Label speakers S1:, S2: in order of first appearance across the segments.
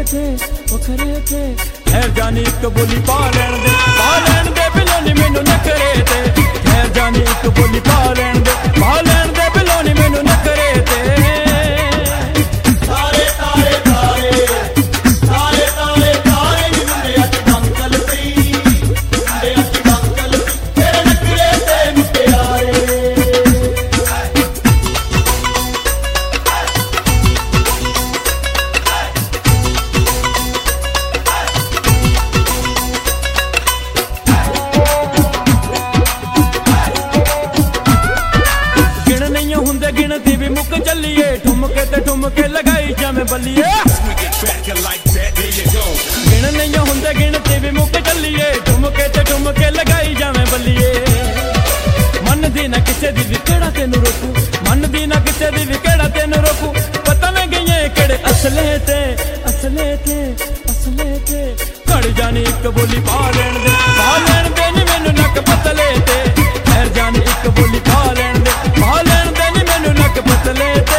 S1: थे ठहर जानी एक बोली पा लैन दे बिलों नी मैनू नखरे ते ठहर जानी एक बोली पा लैन दे बिलों नी मैनू नखरे ते गिनती भी मुक चलिए ठुमके लगाई जावें बल्लिए गिन नहीं हुंदे गिनती भी मुक चलिए ठुमके लगाई जावें बल्लिए मन दी ना किसे दी भी केड़ा तेनू रोकू मन दी ना किसे दी भी केड़ा तेनू रोकू पता मैं गई केड़े असले ते खड़ जानी एक बोली पा लैन दे नी मैनू नक पतले ते ठहर जानी एक बोली पा लैन दे नी मैनू नक पतले ते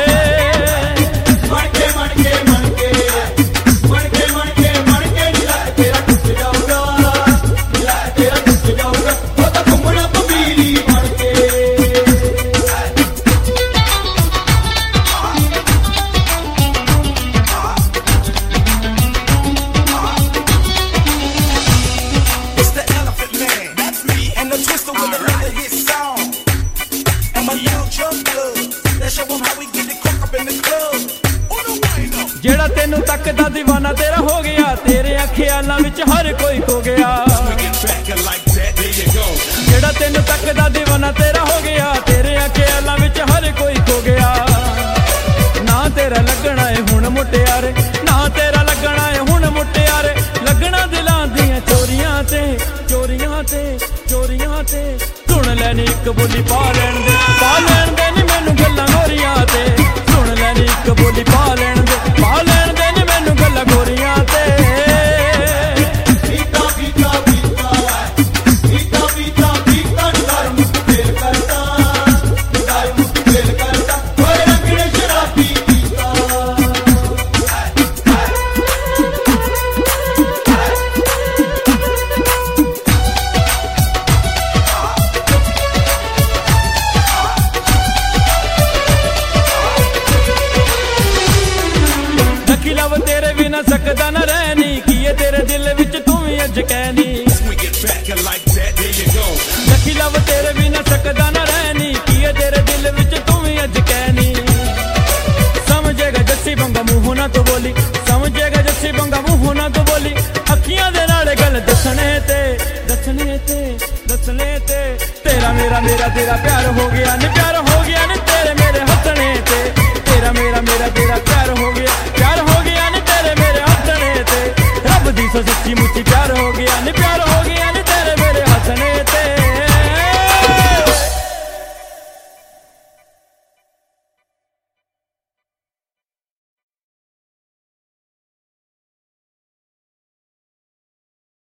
S1: जेड़ा तेनू तकदा दीवाना तेरा हो गया तेरे ख्यालां विच हर कोई खो गया जेड़ा तेनू तकदा दीवाना तेरा हो गया तेरे ख्यालां विच हर कोई खो गया ना तेरा लगना है हुण मुटियारे ना तेरा लगना है हुण मुटियारे लगना दिलां दियां चोरियां ते सुन लैनी एक बोली पा लैन दे नी मैनू गल्लां गोरियां ते सुन लैनी एक बोली पा लैन दे नी मैनू गल्लां गोरियां ते लव तेरे बिना सकदा न रहनी किए तेरे दिल विच तू भी अज कहनी लखी लव तेरे बिना सकदा न रहनी किए तेरे दिल विच तू भी अज कहनी समझेगा जस्सी बंगा मुंह ना तो बोली समझेगा जस्सी बंगा मुंह ना तो बोली अखियां दे नाल गल दसने ते तेरा मेरा तेरा प्यार हो गया नी प्यार